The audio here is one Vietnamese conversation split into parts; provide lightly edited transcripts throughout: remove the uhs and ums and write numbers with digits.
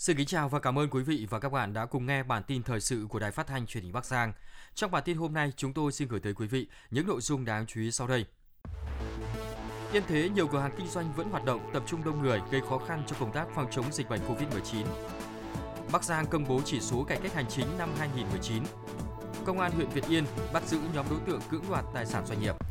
Xin kính chào và cảm ơn quý vị và các bạn đã cùng nghe bản tin thời sự của Đài Phát thanh Truyền hình Bắc Giang. Trong bản tin hôm nay, chúng tôi xin gửi tới quý vị những nội dung đáng chú ý sau đây. Yên Thế, nhiều cửa hàng kinh doanh vẫn hoạt động, tập trung đông người gây khó khăn cho công tác phòng chống dịch bệnh Covid-19. Bắc Giang công bố chỉ số cải cách hành chính năm 2019. Công an huyện Việt Yên bắt giữ nhóm đối tượng cưỡng đoạt tài sản doanh nghiệp.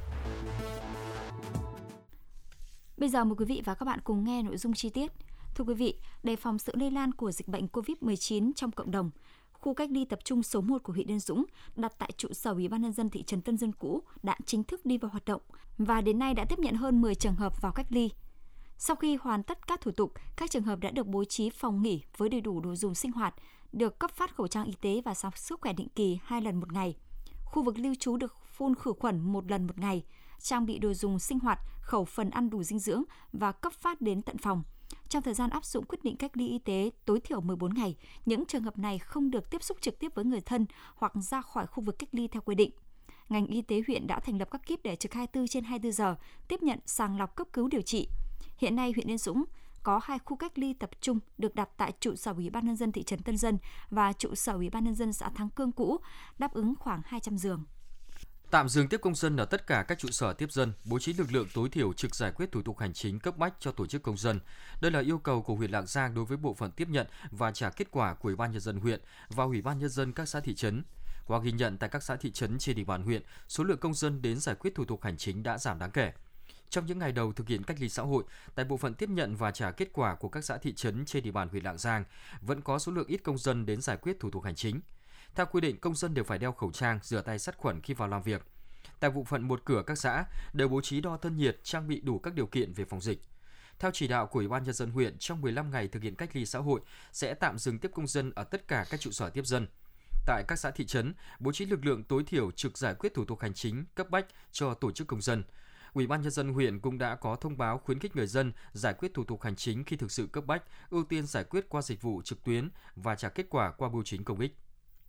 Bây giờ mời quý vị và các bạn cùng nghe nội dung chi tiết. Thưa quý vị, đề phòng sự lây lan của dịch bệnh Covid-19 trong cộng đồng, khu cách ly tập trung số 1 của huyện Yên Dũng đặt tại trụ sở Ủy ban nhân dân thị trấn Tân Dân cũ đã chính thức đi vào hoạt động và đến nay đã tiếp nhận hơn 10 trường hợp vào cách ly. Sau khi hoàn tất các thủ tục, các trường hợp đã được bố trí phòng nghỉ với đầy đủ đồ dùng sinh hoạt, được cấp phát khẩu trang y tế và khám sức khỏe định kỳ 2 lần một ngày. Khu vực lưu trú được phun khử khuẩn 1 lần một ngày, trang bị đồ dùng sinh hoạt, khẩu phần ăn đủ dinh dưỡng và cấp phát đến tận phòng. Trong thời gian áp dụng quyết định cách ly y tế tối thiểu 14 ngày, những trường hợp này không được tiếp xúc trực tiếp với người thân hoặc ra khỏi khu vực cách ly theo quy định. Ngành y tế huyện đã thành lập các kíp để trực 24/24 giờ, tiếp nhận sàng lọc cấp cứu điều trị. Hiện nay, huyện Yên Dũng có 2 khu cách ly tập trung được đặt tại trụ sở Ủy ban nhân dân thị trấn Tân Dân và trụ sở Ủy ban nhân dân xã Thắng Cương cũ, đáp ứng khoảng 200 giường. Tạm dừng tiếp công dân ở tất cả các trụ sở tiếp dân, bố trí lực lượng tối thiểu trực giải quyết thủ tục hành chính cấp bách cho tổ chức công dân. Đây là yêu cầu của huyện Lạng Giang đối với bộ phận tiếp nhận và trả kết quả của Ủy ban nhân dân huyện và Ủy ban nhân dân các xã thị trấn. Qua ghi nhận tại các xã thị trấn trên địa bàn huyện, số lượng công dân đến giải quyết thủ tục hành chính đã giảm đáng kể. Trong những ngày đầu thực hiện cách ly xã hội, tại bộ phận tiếp nhận và trả kết quả của các xã thị trấn trên địa bàn huyện Lạng Giang, vẫn có số lượng ít công dân đến giải quyết thủ tục hành chính. Theo quy định, công dân đều phải đeo khẩu trang, rửa tay sát khuẩn khi vào làm việc. Tại bộ phận một cửa các xã đều bố trí đo thân nhiệt, trang bị đủ các điều kiện về phòng dịch. Theo chỉ đạo của Ủy ban nhân dân huyện, trong 15 ngày thực hiện cách ly xã hội sẽ tạm dừng tiếp công dân ở tất cả các trụ sở tiếp dân. Tại các xã thị trấn, bố trí lực lượng tối thiểu trực giải quyết thủ tục hành chính cấp bách cho tổ chức công dân. Ủy ban nhân dân huyện cũng đã có thông báo khuyến khích người dân giải quyết thủ tục hành chính khi thực sự cấp bách, ưu tiên giải quyết qua dịch vụ trực tuyến và trả kết quả qua bưu chính công ích.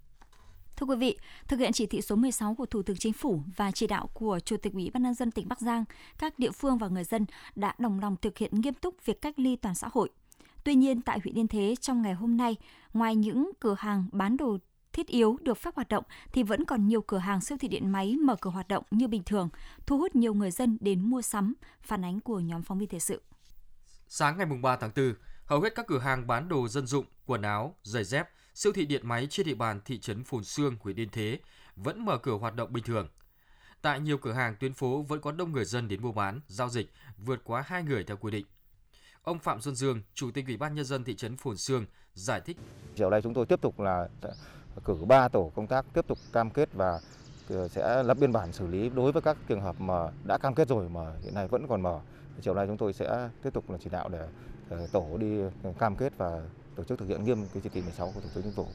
Thưa quý vị, thực hiện chỉ thị số 16 của Thủ tướng Chính phủ và chỉ đạo của Chủ tịch Ủy ban nhân dân tỉnh Bắc Giang, các địa phương và người dân đã đồng lòng thực hiện nghiêm túc việc cách ly toàn xã hội. Tuy nhiên, tại huyện Yên Thế trong ngày hôm nay, ngoài những cửa hàng bán đồ thiết yếu được phép hoạt động thì vẫn còn nhiều cửa hàng siêu thị điện máy mở cửa hoạt động như bình thường, thu hút nhiều người dân đến mua sắm, phản ánh của nhóm phóng viên thời sự. Sáng ngày 3 tháng 4, hầu hết các cửa hàng bán đồ dân dụng, quần áo, giày dép, siêu thị điện máy trên địa bàn thị trấn Phồn Xương, huyện Yên Thế vẫn mở cửa hoạt động bình thường. Tại nhiều cửa hàng tuyến phố vẫn có đông người dân đến mua bán, giao dịch vượt quá 2 người theo quy định. Ông Phạm Xuân Dương, Chủ tịch Ủy ban nhân dân thị trấn Phồn Xương giải thích: Chiều nay chúng tôi tiếp tục là cử 3 tổ công tác tiếp tục cam kết và sẽ lập biên bản xử lý đối với các trường hợp mà đã cam kết rồi mà hiện nay vẫn còn mở. Chiều nay chúng tôi sẽ tiếp tục là chỉ đạo để tổ đi cam kết và tổ chức thực hiện nghiêm cái chỉ thị 16 của Thủ tướng Chính phủ.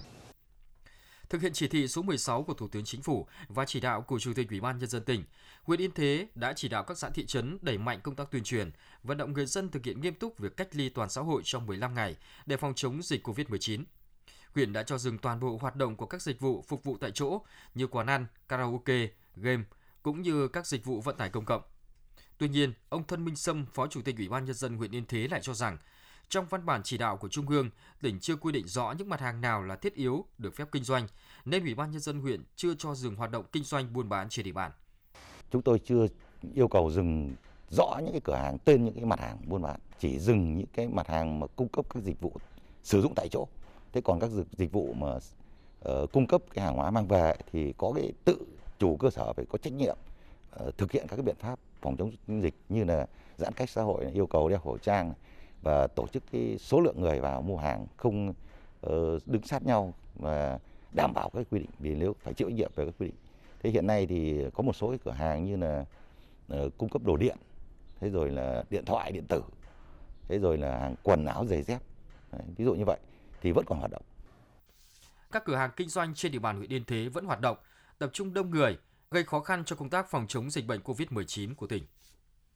Thực hiện chỉ thị số 16 của Thủ tướng Chính phủ và chỉ đạo của Chủ tịch Ủy ban nhân dân tỉnh, huyện Yên Thế đã chỉ đạo các xã thị trấn đẩy mạnh công tác tuyên truyền, vận động người dân thực hiện nghiêm túc việc cách ly toàn xã hội trong 15 ngày để phòng chống dịch Covid-19. Huyện đã cho dừng toàn bộ hoạt động của các dịch vụ phục vụ tại chỗ như quán ăn, karaoke, game cũng như các dịch vụ vận tải công cộng. Tuy nhiên, ông Thân Minh Sâm, Phó Chủ tịch Ủy ban nhân dân huyện Yên Thế lại cho rằng trong văn bản chỉ đạo của Trung ương, tỉnh chưa quy định rõ những mặt hàng nào là thiết yếu được phép kinh doanh, nên Ủy ban nhân dân huyện chưa cho dừng hoạt động kinh doanh buôn bán trên địa bàn. Chúng tôi chưa yêu cầu dừng rõ những cái cửa hàng tên những cái mặt hàng buôn bán, chỉ dừng những cái mặt hàng mà cung cấp các dịch vụ sử dụng tại chỗ. Thế còn các dịch vụ mà cung cấp cái hàng hóa mang về thì có cái tự chủ cơ sở phải có trách nhiệm thực hiện các cái biện pháp phòng chống dịch như là giãn cách xã hội, yêu cầu đeo khẩu trang và tổ chức cái số lượng người vào mua hàng không đứng sát nhau và đảm bảo các quy định, vì nếu phải chịu trách nhiệm về các quy định. Thế hiện nay thì có một số cái cửa hàng như là cung cấp đồ điện, thế rồi là điện thoại điện tử, thế rồi là hàng quần áo giày dép, ví dụ như vậy thì vẫn còn hoạt động. Các cửa hàng kinh doanh trên địa bàn huyện Yên Thế vẫn hoạt động, tập trung đông người, gây khó khăn cho công tác phòng chống dịch bệnh Covid-19 của tỉnh.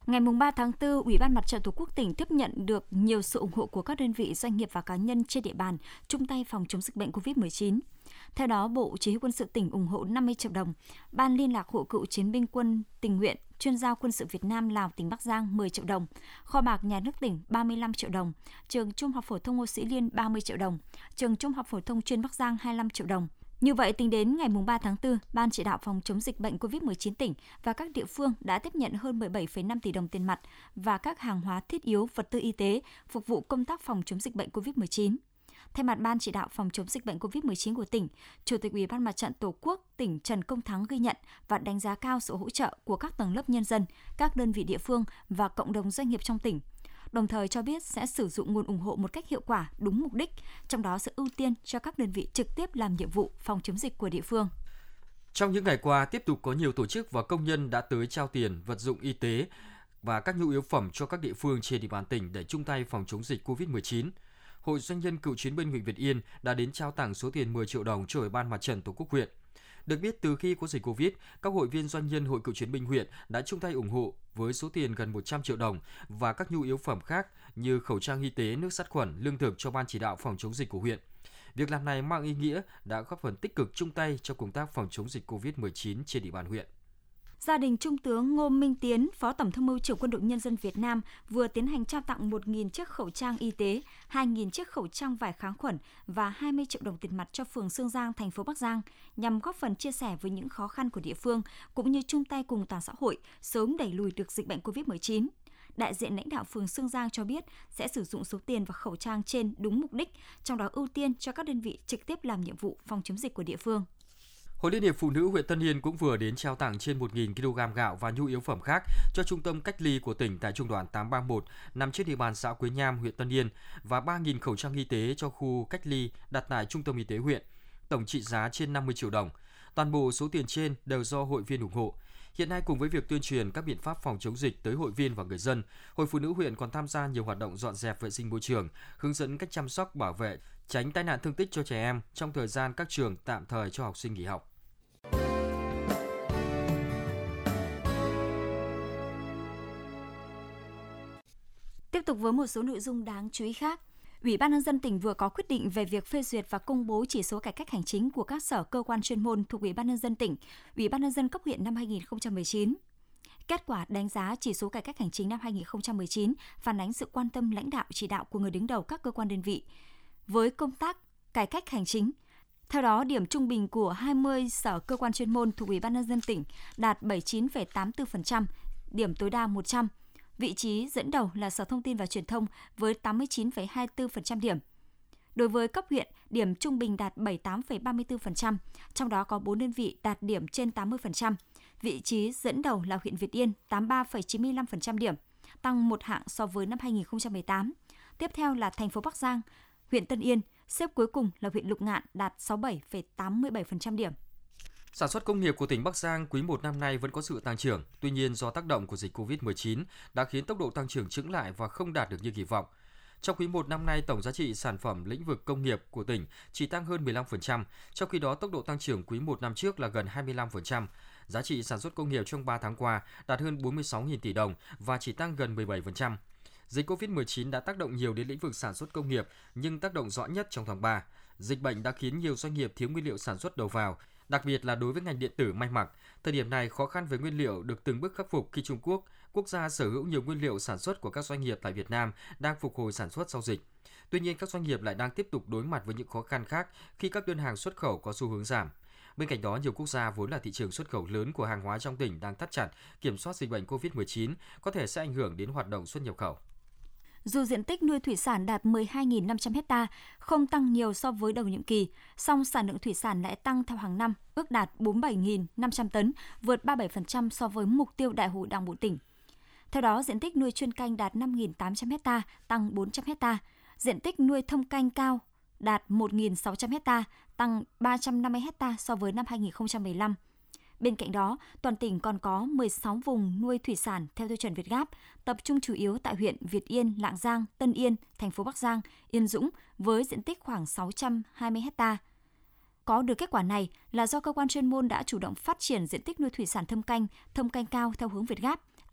Ngày 3 tháng 4, Ủy ban Mặt trận Tổ quốc tỉnh tiếp nhận được nhiều sự ủng hộ của các đơn vị, doanh nghiệp và cá nhân trên địa bàn chung tay phòng chống dịch bệnh COVID-19. Theo đó, Bộ Chỉ huy Quân sự tỉnh ủng hộ 50 triệu đồng, Ban Liên lạc Hội cựu chiến binh quân tình nguyện, Chuyên giao Quân sự Việt Nam Lào tỉnh Bắc Giang 10 triệu đồng, Kho bạc Nhà nước tỉnh 35 triệu đồng, Trường Trung học phổ thông Ngô Sĩ Liên 30 triệu đồng, Trường Trung học phổ thông chuyên Bắc Giang 25 triệu đồng. Như vậy, tính đến ngày 3 tháng 4, Ban chỉ đạo phòng chống dịch bệnh COVID-19 tỉnh và các địa phương đã tiếp nhận hơn 17,5 tỷ đồng tiền mặt và các hàng hóa thiết yếu, vật tư y tế phục vụ công tác phòng chống dịch bệnh COVID-19. Thay mặt Ban chỉ đạo phòng chống dịch bệnh COVID-19 của tỉnh, Chủ tịch Ủy ban Mặt trận Tổ quốc tỉnh Trần Công Thắng ghi nhận và đánh giá cao sự hỗ trợ của các tầng lớp nhân dân, các đơn vị địa phương và cộng đồng doanh nghiệp trong tỉnh. Đồng thời cho biết sẽ sử dụng nguồn ủng hộ một cách hiệu quả, đúng mục đích, trong đó sẽ ưu tiên cho các đơn vị trực tiếp làm nhiệm vụ phòng chống dịch của địa phương. Trong những ngày qua, tiếp tục có nhiều tổ chức và công nhân đã tới trao tiền, vật dụng y tế và các nhu yếu phẩm cho các địa phương trên địa bàn tỉnh để chung tay phòng chống dịch COVID-19. Hội Doanh nhân Cựu chiến binh huyện Việt Yên đã đến trao tặng số tiền 10 triệu đồng cho Ủy ban Mặt trận Tổ quốc huyện. Được biết, từ khi có dịch Covid, các hội viên doanh nhân Hội Cựu chiến binh huyện đã chung tay ủng hộ với số tiền gần 100 triệu đồng và các nhu yếu phẩm khác như khẩu trang y tế, nước sát khuẩn, lương thực cho ban chỉ đạo phòng chống dịch của huyện. Việc làm này mang ý nghĩa đã góp phần tích cực chung tay cho công tác phòng chống dịch Covid-19 trên địa bàn huyện. Gia đình Trung tướng Ngô Minh Tiến, Phó Tổng tham mưu trưởng Quân đội Nhân dân Việt Nam vừa tiến hành trao tặng 1.000 chiếc khẩu trang y tế, 2.000 chiếc khẩu trang vải kháng khuẩn và 20 triệu đồng tiền mặt cho phường Sương Giang, thành phố Bắc Giang nhằm góp phần chia sẻ với những khó khăn của địa phương cũng như chung tay cùng toàn xã hội sớm đẩy lùi được dịch bệnh COVID-19. Đại diện lãnh đạo phường Sương Giang cho biết sẽ sử dụng số tiền và khẩu trang trên đúng mục đích, trong đó ưu tiên cho các đơn vị trực tiếp làm nhiệm vụ phòng chống dịch của địa phương. Hội Liên hiệp Phụ nữ huyện Tân Yên cũng vừa đến trao tặng trên 1.000 kg gạo và nhu yếu phẩm khác cho trung tâm cách ly của tỉnh tại trung đoàn 831 nằm trên địa bàn xã Quế Nham, huyện Tân Yên và 3.000 khẩu trang y tế cho khu cách ly đặt tại trung tâm y tế huyện, tổng trị giá trên 50 triệu đồng. Toàn bộ số tiền trên đều do hội viên ủng hộ. Hiện nay cùng với việc tuyên truyền các biện pháp phòng chống dịch tới hội viên và người dân, Hội Phụ nữ huyện còn tham gia nhiều hoạt động dọn dẹp vệ sinh môi trường, hướng dẫn cách chăm sóc bảo vệ, tránh tai nạn thương tích cho trẻ em trong thời gian các trường tạm thời cho học sinh nghỉ học. Tiếp tục với một số nội dung đáng chú ý khác. Ủy ban Nhân dân tỉnh vừa có quyết định về việc phê duyệt và công bố chỉ số cải cách hành chính của các sở cơ quan chuyên môn thuộc Ủy ban Nhân dân tỉnh, Ủy ban Nhân dân cấp huyện năm 2019. Kết quả đánh giá chỉ số cải cách hành chính năm 2019 phản ánh sự quan tâm lãnh đạo chỉ đạo của người đứng đầu các cơ quan đơn vị với công tác cải cách hành chính. Theo đó, điểm trung bình của 20 sở cơ quan chuyên môn thuộc Ủy ban Nhân dân tỉnh đạt 79,84%, điểm tối đa 100. Vị trí dẫn đầu là Sở Thông tin và Truyền thông với 89,24% điểm. Đối với cấp huyện, điểm trung bình đạt 78,34%, trong đó có 4 đơn vị đạt điểm trên 80%. Vị trí dẫn đầu là huyện Việt Yên 83,95% điểm, tăng một hạng so với năm 2018. Tiếp theo là thành phố Bắc Giang, huyện Tân Yên, xếp cuối cùng là huyện Lục Ngạn đạt 67,87% điểm. Sản xuất công nghiệp của tỉnh Bắc Giang quý 1 năm nay vẫn có sự tăng trưởng, tuy nhiên do tác động của dịch Covid-19 đã khiến tốc độ tăng trưởng chững lại và không đạt được như kỳ vọng. Trong quý 1 năm nay, tổng giá trị sản phẩm lĩnh vực công nghiệp của tỉnh chỉ tăng hơn 15%, trong khi đó tốc độ tăng trưởng quý 1 năm trước là gần 25%. Giá trị sản xuất công nghiệp trong 3 tháng qua đạt hơn 46.000 tỷ đồng và chỉ tăng gần 17%. Dịch Covid-19 đã tác động nhiều đến lĩnh vực sản xuất công nghiệp, nhưng tác động rõ nhất trong tháng 3. Dịch bệnh đã khiến nhiều doanh nghiệp thiếu nguyên liệu sản xuất đầu vào, đặc biệt là đối với ngành điện tử may mặc. Thời điểm này, khó khăn về nguyên liệu được từng bước khắc phục khi Trung Quốc, quốc gia sở hữu nhiều nguyên liệu sản xuất của các doanh nghiệp tại Việt Nam, đang phục hồi sản xuất sau dịch. Tuy nhiên, các doanh nghiệp lại đang tiếp tục đối mặt với những khó khăn khác khi các đơn hàng xuất khẩu có xu hướng giảm. Bên cạnh đó, nhiều quốc gia vốn là thị trường xuất khẩu lớn của hàng hóa trong tỉnh đang thắt chặt kiểm soát dịch bệnh Covid-19, có thể sẽ ảnh hưởng đến hoạt động xuất nhập khẩu. Dù diện tích nuôi thủy sản đạt 12.500 ha, không tăng nhiều so với đầu nhiệm kỳ, song sản lượng thủy sản lại tăng theo hàng năm, ước đạt 47.500 tấn, vượt 37% so với mục tiêu Đại hội Đảng bộ tỉnh. Theo đó, diện tích nuôi chuyên canh đạt 5.800 ha, tăng 400 ha. Diện tích nuôi thâm canh cao đạt 1.600 ha, tăng 350 ha so với năm 2015. Bên cạnh đó, toàn tỉnh còn có 16 vùng nuôi thủy sản theo tiêu chuẩn Việt-Gáp, tập trung chủ yếu tại huyện Việt Yên, Lạng Giang, Tân Yên, thành phố Bắc Giang, Yên Dũng với diện tích khoảng 620 ha. Có được kết quả này là do cơ quan chuyên môn đã chủ động phát triển diện tích nuôi thủy sản thâm canh cao theo hướng Việt-Gáp,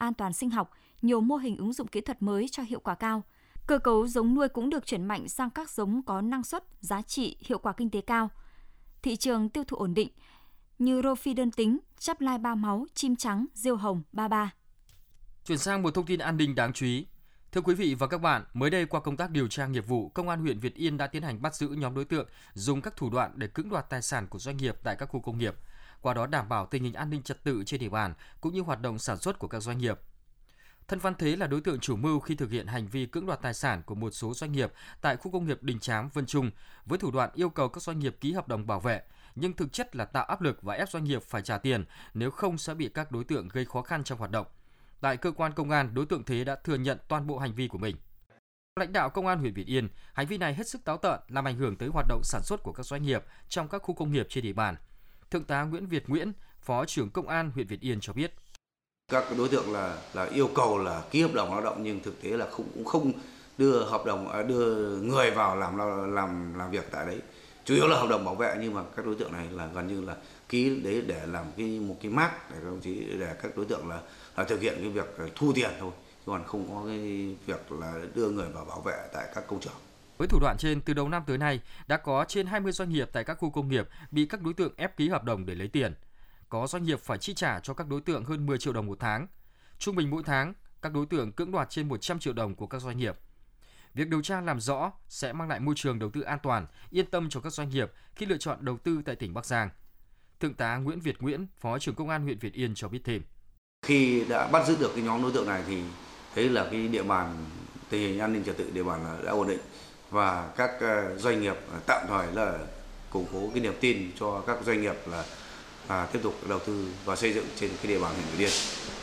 an toàn sinh học, nhiều mô hình ứng dụng kỹ thuật mới cho hiệu quả cao. Cơ cấu giống nuôi cũng được chuyển mạnh sang các giống có năng suất, giá trị, hiệu quả kinh tế cao. Thị trường tiêu thụ ổn định như rô phi đơn tính, chắp lai ba máu, chim trắng, diêu hồng, ba ba. Chuyển sang một thông tin an ninh đáng chú ý. Thưa quý vị và các bạn, mới đây qua công tác điều tra nghiệp vụ, Công an huyện Việt Yên đã tiến hành bắt giữ nhóm đối tượng dùng các thủ đoạn để cưỡng đoạt tài sản của doanh nghiệp tại các khu công nghiệp, qua đó đảm bảo tình hình an ninh trật tự trên địa bàn cũng như hoạt động sản xuất của các doanh nghiệp. Thân Văn Thế là đối tượng chủ mưu khi thực hiện hành vi cưỡng đoạt tài sản của một số doanh nghiệp tại khu công nghiệp Đình Chám, Vân Trung với thủ đoạn yêu cầu các doanh nghiệp ký hợp đồng bảo vệ, nhưng thực chất là tạo áp lực và ép doanh nghiệp phải trả tiền, nếu không sẽ bị các đối tượng gây khó khăn trong hoạt động. Tại cơ quan công an, đối tượng Thế đã thừa nhận toàn bộ hành vi của mình. Lãnh đạo Công an huyện Việt Yên, hành vi này hết sức táo tợn, làm ảnh hưởng tới hoạt động sản xuất của các doanh nghiệp trong các khu công nghiệp trên địa bàn. Thượng tá Nguyễn Việt Nguyễn, Phó trưởng Công an huyện Việt Yên cho biết. Các đối tượng là yêu cầu là ký hợp đồng lao động nhưng thực tế là cũng không đưa hợp đồng đưa người vào làm việc tại đấy. Chủ yếu là hợp đồng bảo vệ, nhưng mà các đối tượng này là gần như là ký đấy để làm một cái mác để các đối tượng là thực hiện cái việc thu tiền thôi, còn không có cái việc là đưa người vào bảo vệ tại các công trường. Với thủ đoạn trên, từ đầu năm tới nay đã có trên 20 doanh nghiệp tại các khu công nghiệp bị các đối tượng ép ký hợp đồng để lấy tiền. Có doanh nghiệp phải chi trả cho các đối tượng hơn 10 triệu đồng một tháng. Trung bình mỗi tháng, các đối tượng cưỡng đoạt trên 100 triệu đồng của các doanh nghiệp. Việc điều tra làm rõ sẽ mang lại môi trường đầu tư an toàn, yên tâm cho các doanh nghiệp khi lựa chọn đầu tư tại tỉnh Bắc Giang. Thượng tá Nguyễn Việt Nguyễn, Phó trưởng Công an huyện Việt Yên cho biết thêm. Khi đã bắt giữ được cái nhóm đối tượng này thì thấy là cái địa bàn, tình hình an ninh trật tự địa bàn đã ổn định và các doanh nghiệp tạm thời là củng cố cái niềm tin cho các doanh nghiệp là tiếp tục đầu tư và xây dựng trên cái địa bàn huyện Việt Yên.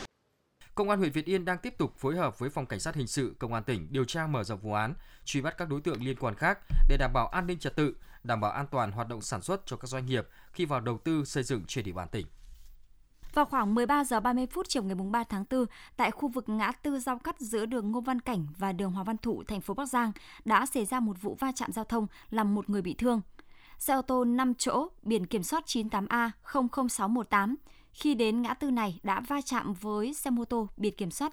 Công an huyện Việt Yên đang tiếp tục phối hợp với Phòng Cảnh sát Hình sự Công an tỉnh điều tra mở rộng vụ án, truy bắt các đối tượng liên quan khác để đảm bảo an ninh trật tự, đảm bảo an toàn hoạt động sản xuất cho các doanh nghiệp khi vào đầu tư xây dựng trên địa bàn tỉnh. Vào khoảng 13 giờ 30 phút chiều ngày 3 tháng 4, tại khu vực ngã tư giao cắt giữa đường Ngô Văn Cảnh và đường Hoàng Văn Thụ, thành phố Bắc Giang đã xảy ra một vụ va chạm giao thông làm một người bị thương. Xe ô tô 5 chỗ biển kiểm soát 98A00618 khi đến ngã tư này đã va chạm với xe mô tô biển kiểm soát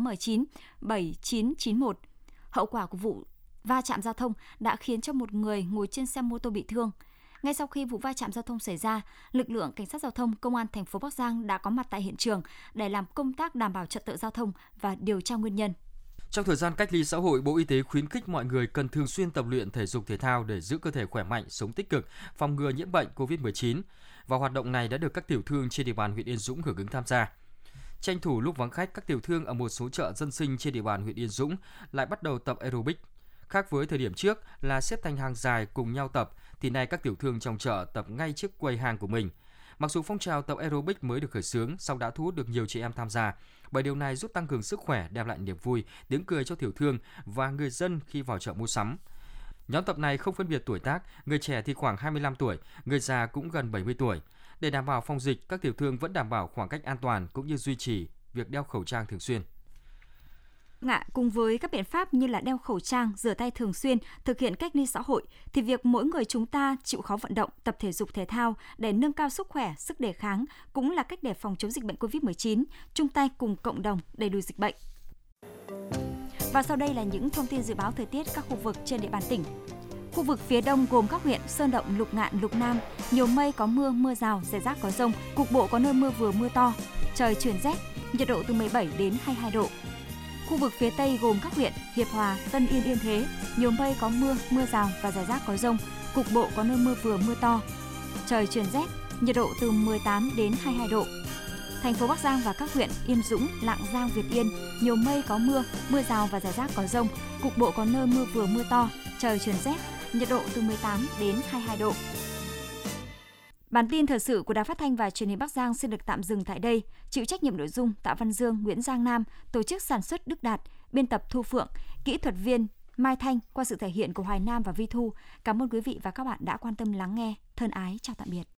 98M97991. Hậu quả của vụ va chạm giao thông đã khiến cho một người ngồi trên xe mô tô bị thương. Ngay sau khi vụ va chạm giao thông xảy ra, lực lượng cảnh sát giao thông Công an thành phố Bắc Giang đã có mặt tại hiện trường để làm công tác đảm bảo trật tự giao thông và điều tra nguyên nhân. Trong thời gian cách ly xã hội, Bộ Y tế khuyến khích mọi người cần thường xuyên tập luyện thể dục thể thao để giữ cơ thể khỏe mạnh, sống tích cực, phòng ngừa nhiễm bệnh COVID-19. Và hoạt động này đã được các tiểu thương trên địa bàn huyện Yên Dũng hưởng ứng tham gia. Tranh thủ lúc vắng khách, các tiểu thương ở một số chợ dân sinh trên địa bàn huyện Yên Dũng lại bắt đầu tập aerobic. Khác với thời điểm trước là xếp thành hàng dài cùng nhau tập, thì nay các tiểu thương trong chợ tập ngay trước quầy hàng của mình. Mặc dù phong trào tập aerobic mới được khởi xướng, song đã thu hút được nhiều chị em tham gia, bởi điều này giúp tăng cường sức khỏe, đem lại niềm vui, tiếng cười cho tiểu thương và người dân khi vào chợ mua sắm. Nhóm tập này không phân biệt tuổi tác, người trẻ thì khoảng 25 tuổi, người già cũng gần 70 tuổi. Để đảm bảo phòng dịch, các tiểu thương vẫn đảm bảo khoảng cách an toàn cũng như duy trì việc đeo khẩu trang thường xuyên. Cùng với các biện pháp như là đeo khẩu trang, rửa tay thường xuyên, thực hiện cách ly xã hội, thì việc mỗi người chúng ta chịu khó vận động, tập thể dục thể thao để nâng cao sức khỏe, sức đề kháng cũng là cách để phòng chống dịch bệnh COVID-19, chung tay cùng cộng đồng đẩy lùi dịch bệnh. Và sau đây là những thông tin dự báo thời tiết các khu vực trên địa bàn tỉnh. Khu vực phía đông gồm các huyện Sơn Động, Lục Ngạn, Lục Nam, nhiều mây có mưa, mưa rào, rải rác có dông, cục bộ có nơi mưa vừa mưa to, trời chuyển rét, nhiệt độ từ 17 đến 22 độ. Khu vực phía Tây gồm các huyện Hiệp Hòa, Tân Yên, Yên Thế, nhiều mây có mưa, mưa rào và rải rác có dông, cục bộ có nơi mưa vừa mưa to. Trời chuyển rét, nhiệt độ từ 18 đến 22 độ. Thành phố Bắc Giang và các huyện Yên Dũng, Lạng Giang, Việt Yên, nhiều mây có mưa, mưa rào và rải rác có dông, cục bộ có nơi mưa vừa mưa to, trời chuyển rét, nhiệt độ từ 18 đến 22 độ. Bản tin thời sự của Đài Phát thanh và Truyền hình Bắc Giang xin được tạm dừng tại đây. Chịu trách nhiệm nội dung Tạ Văn Dương, Nguyễn Giang Nam, tổ chức sản xuất Đức Đạt, biên tập Thu Phượng, kỹ thuật viên Mai Thanh qua sự thể hiện của Hoài Nam và Vi Thu. Cảm ơn quý vị và các bạn đã quan tâm lắng nghe. Thân ái chào tạm biệt.